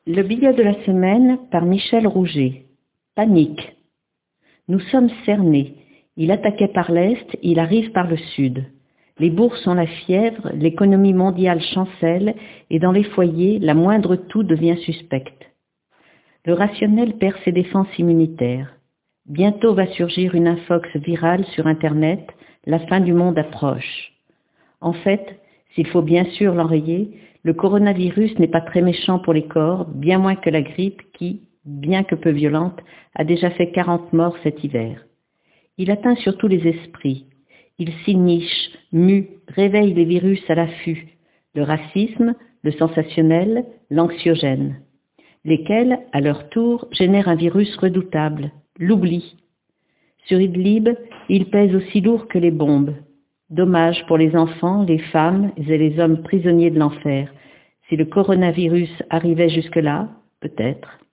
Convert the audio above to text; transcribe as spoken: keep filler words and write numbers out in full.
Le billet de la semaine par Michel Rouget. Panique. Nous sommes cernés. Il attaquait par l'Est, il arrive par le Sud. Les bourses ont la fièvre, l'économie mondiale chancelle, et dans les foyers, la moindre toux devient suspecte. Le rationnel perd ses défenses immunitaires. Bientôt va surgir une infox virale sur Internet, la fin du monde approche. En fait, s'il faut bien sûr l'enrayer, le coronavirus n'est pas très méchant pour les corps, bien moins que la grippe qui, bien que peu violente, a déjà fait quarante morts cet hiver. Il atteint surtout les esprits. Il s'y niche, mue, réveille les virus à l'affût, le racisme, le sensationnel, l'anxiogène, lesquels, à leur tour, génèrent un virus redoutable, l'oubli. Sur Idlib, il pèse aussi lourd que les bombes. Dommage pour les enfants, les femmes et les hommes prisonniers de l'enfer. Si le coronavirus arrivait jusque-là, peut-être.